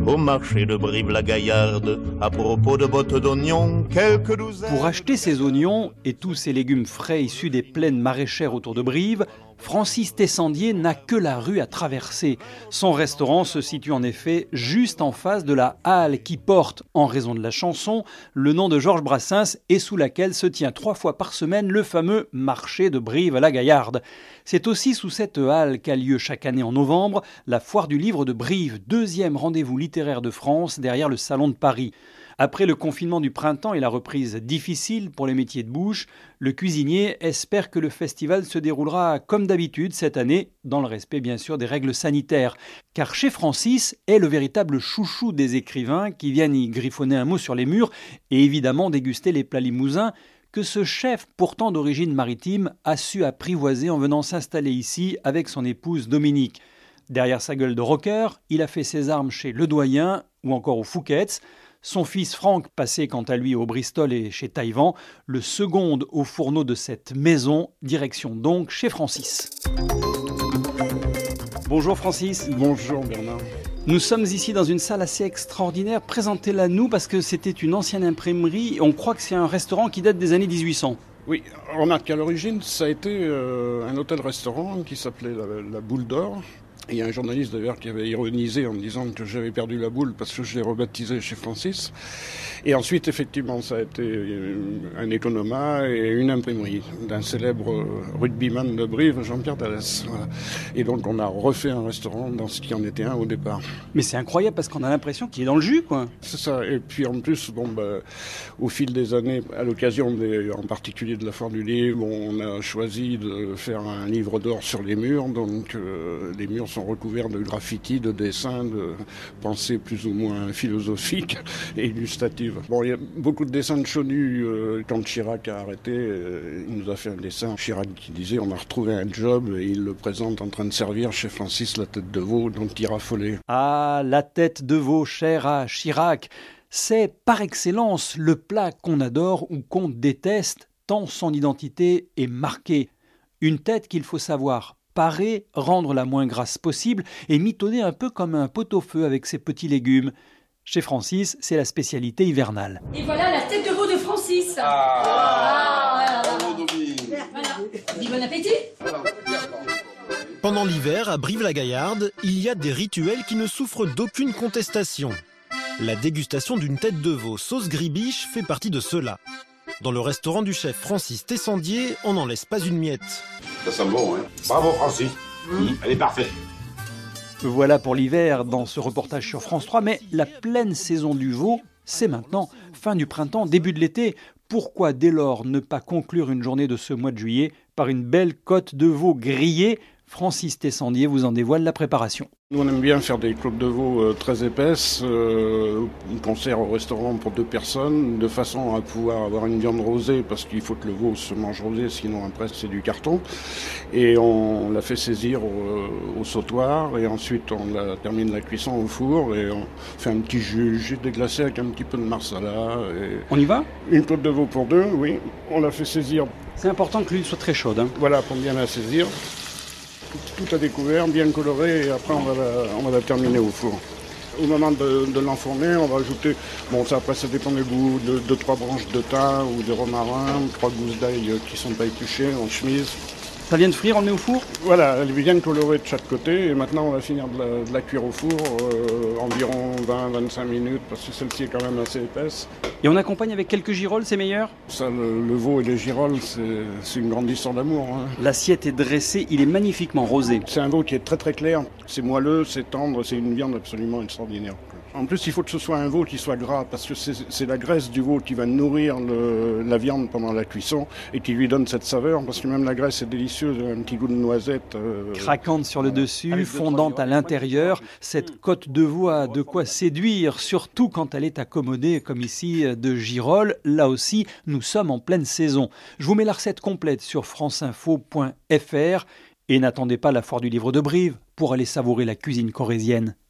au marché de Brive-la-Gaillarde. À propos de bottes d'oignons, quelques douzaines... Pour acheter ses oignons et tous ces légumes frais issus des plaines maraîchères autour de Brive, Francis Tessandier n'a que la rue à traverser. Son restaurant se situe en effet juste en face de la halle qui porte, en raison de la chanson, le nom de Georges Brassens et sous laquelle se tient 3 fois par semaine le fameux marché de Brive-la-Gaillarde. C'est aussi sous cette halle qu'a lieu chaque année en novembre la foire du livre de Brive, 2e rendez-vous littéraire de France derrière le Salon de Paris. Après le confinement du printemps et la reprise difficile pour les métiers de bouche, le cuisinier espère que le festival se déroulera comme d'habitude cette année, dans le respect bien sûr des règles sanitaires. Car chez Francis est le véritable chouchou des écrivains qui viennent y griffonner un mot sur les murs et évidemment déguster les plats limousins que ce chef, pourtant d'origine maritime, a su apprivoiser en venant s'installer ici avec son épouse Dominique. Derrière sa gueule de rocker, il a fait ses armes chez Le Doyen ou encore au Fouquet's. Son fils Franck, passé quant à lui au Bristol et chez Taïwan, le second au fourneau de cette maison, direction donc chez Francis. Bonjour Francis. Bonjour Bernard. Nous sommes ici dans une salle assez extraordinaire. Présentez-la nous parce que c'était une ancienne imprimerie. On croit que c'est un restaurant qui date des années 1800. Oui, remarque qu'à l'origine, ça a été un hôtel-restaurant qui s'appelait la Boule d'Or. Il y a un journaliste d'ailleurs qui avait ironisé en me disant que j'avais perdu la boule parce que je l'ai rebaptisé chez Francis. Et ensuite, effectivement, ça a été un économat et une imprimerie d'un célèbre rugbyman de Brive, Jean-Pierre Thalès. Voilà. Et donc, on a refait un restaurant dans ce qui en était un au départ. Mais c'est incroyable parce qu'on a l'impression qu'il est dans le jus, quoi. C'est ça. Et puis, en plus, au fil des années, à l'occasion en particulier de la foire du livre, on a choisi de faire un livre d'or sur les murs. Donc, les murs sont recouverts de graffitis, de dessins, de pensées plus ou moins philosophiques et illustatives. Bon, il y a beaucoup de dessins de Chonu. Quand Chirac a arrêté, il nous a fait un dessin. Chirac qui disait on a retrouvé un job et il le présente en train de servir chez Francis la tête de veau dont il raffolait. Ah, la tête de veau chère à Chirac. C'est par excellence le plat qu'on adore ou qu'on déteste tant son identité est marquée. Une tête qu'il faut savoir parer, rendre la moins grasse possible et mitonner un peu comme un pot-au-feu avec ses petits légumes. Chez Francis, c'est la spécialité hivernale. Et voilà la tête de veau de Francis. Dis bon appétit. Pendant l'hiver, à Brive-la-Gaillarde, il y a des rituels qui ne souffrent d'aucune contestation. La dégustation d'une tête de veau sauce gribiche fait partie de cela. Dans le restaurant du chef Francis Tessandier, on n'en laisse pas une miette. Ça sent bon, hein. Bravo Francis. Elle est parfaite. Voilà pour l'hiver dans ce reportage sur France 3, mais la pleine saison du veau, c'est maintenant, fin du printemps, début de l'été. Pourquoi dès lors ne pas conclure une journée de ce mois de juillet par une belle côte de veau grillée ? Francis Tessandier vous en dévoile la préparation. Nous, on aime bien faire des côtes de veau très épaisses, qu'on sert au restaurant pour 2 personnes, de façon à pouvoir avoir une viande rosée, parce qu'il faut que le veau se mange rosé, sinon après c'est du carton. Et on la fait saisir au sautoir, et ensuite on termine la cuisson au four, et on fait un petit jus déglacé avec un petit peu de marsala. Et On y va ? une côte de veau pour 2, oui. On la fait saisir, C'est important que l'huile soit très chaude. voilà, pour bien la saisir. Tout à découvert, bien coloré, et après on va la terminer au four. Au moment de l'enfourner, on va ajouter, après ça dépend des goûts, 2-3 branches de thym ou de romarin, 3 gousses d'ail qui sont pas épluchées en chemise. Ça vient de frire, on le met au four ? Voilà, elle est bien colorée de chaque côté, et maintenant on va finir de la cuire au four, environ 20-25 minutes, parce que celle-ci est quand même assez épaisse. Et on accompagne avec quelques girolles, c'est meilleur ? Ça, le veau et les girolles, c'est une grande histoire d'amour, hein. L'assiette est dressée, il est magnifiquement rosé. C'est un veau qui est très très clair, c'est moelleux, c'est tendre, c'est une viande absolument extraordinaire. En plus, il faut que ce soit un veau qui soit gras, parce que c'est la graisse du veau qui va nourrir la viande pendant la cuisson et qui lui donne cette saveur, parce que même la graisse est délicieuse, un petit goût de noisette. Craquante sur le dessus, fondante à l'intérieur, cette côte de veau a de quoi séduire, surtout quand elle est accommodée, comme ici, de girolles. Là aussi, nous sommes en pleine saison. Je vous mets la recette complète sur franceinfo.fr et n'attendez pas la foire du livre de Brive pour aller savourer la cuisine corrézienne.